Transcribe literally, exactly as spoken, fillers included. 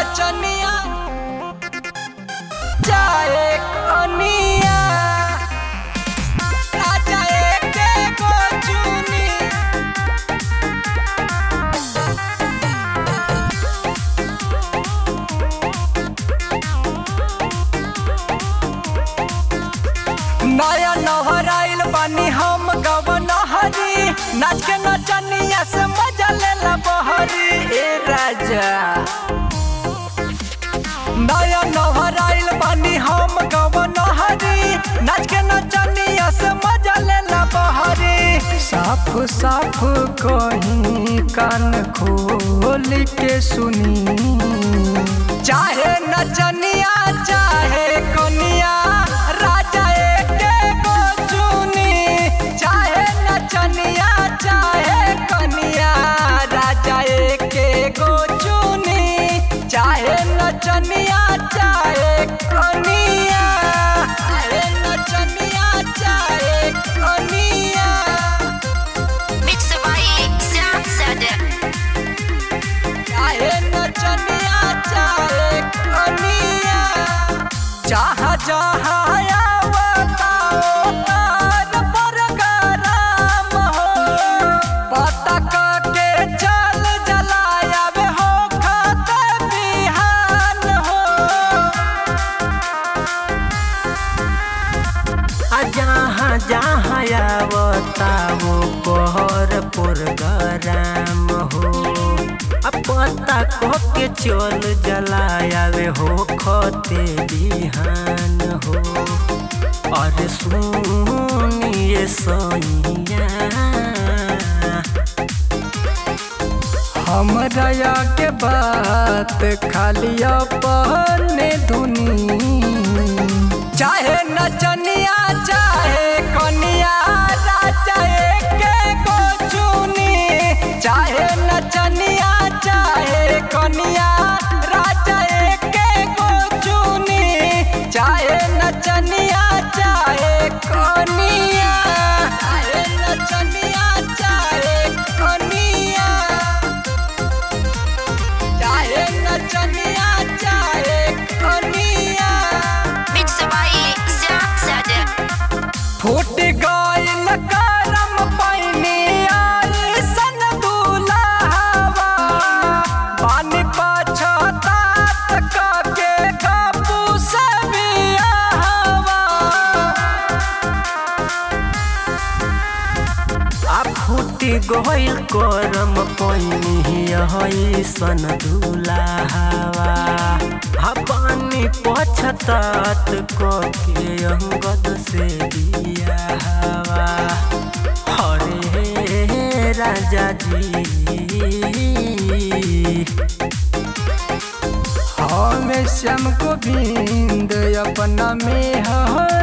नचनिया चाहे कनिया राजा एके गो चुनी। नया नहराइल बानी हम गवन हरी, नाच के नचनिया से मजा लेला बहरी। ए राजा नया नहराइल बानी हम गवन हरी, नाच के नचनिया से मजा लेला बहरी। साफ साफ कहीं कान खोल के सुनी, चाहे नचनिया चाहे कनिया राजा एके गो चुनी। चाहे नचनिया चाहे कनिया राजा एके गो चुनी। चाहे नचनिया चाहे कनिया, चाहे नचनिया चाहे कनिया। Mixed by Sam Sadak. चाहे नचनिया चाहे कनिया, जहाँ जहाँ बताओ तार पर गरम हो। पता के चल जलाया वे हो खाते बिहान हो। जहाँ जहाँ आवताओ कहर प्रोग्राम हो। पता कह के चल जलायावे हो खते बिहान हो। और सुनिए सैया हमरा के बात खाली अपने धुनी। चाहे नचनिया चाहे कनिया राजा एके गो चुनी। चाहे नचनिया चाहे कनिया राजा एके गो चुनी। चाहे नचनिया चाहे कनिया, चाहे नचनिया चाहे कनिया। चाहे नचनिया चाहे कनिया। Mixed by Sam Sadak. फूट गइल करम पैनी आइसन दुल्हावा। पानी पछतात कके गप्पू से बियाहवा। आ फूटी गइल करम पैनी हईसन दुल्हावा। आ पानी पछतात कके अंगद से बियाहवा। हरे राजा जी हम श्याम गोविंद अपना में हर